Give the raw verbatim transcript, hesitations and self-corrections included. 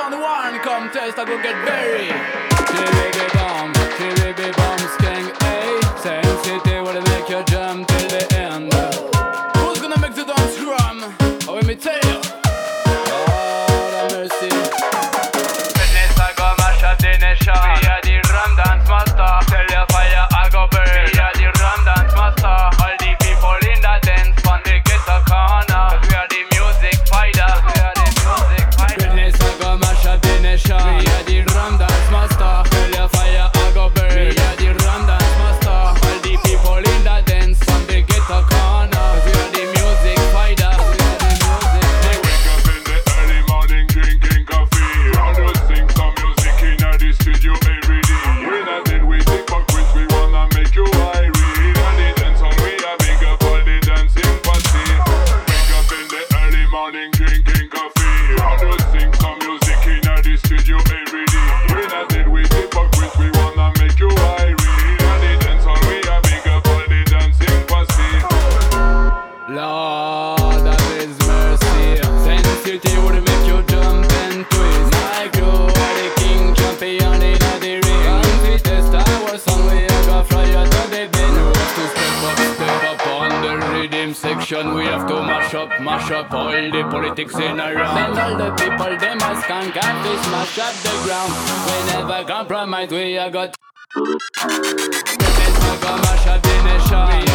round one, come test, I go get berry. Chibby bomb, chibby bomb, skank, ayy. Same city will make you jump till the end. Who's gonna make the dance scrum? Oh, let me tell you. Lord have mercy. Fitness, I go mash up the nation. We are the rum dance master. Tell your fire, I go burn. We are the rum dance master. All the people in the dance fun, they get a corner. Cause we are the music fighter. We are the music fighter. Fitness, I go mash up the nation. We are the rum dance master. Tell your fire, I go burn. We are the rum dance master. All the people in the dance fun, they get a corner. Cause we are the music fighter. We are the music fighter. Wake up in the early morning drinking coffee. All those sing some music in the studio every day. We not dead with the fuck which we wanna make you irie. And the dance hall we a big up all the dancing party. Wake up in the early morning drinking coffee. All those sing some music in the studio every day. We not dead with the fuck which we wanna make you irie. And the dance hall we a big up all the dancing party. Lord of His mercy, sensitivity would make you jump and twist. My crew are the king champion in the ring. And we test our song, we are gonna fly out of the bin. We have to step up, step up on the rhythm section. We have to mash up, mash up all the politics in around. Then all the people, they must can't have to smash up the ground. We never compromise, we are got. Let's go mash up the nation. We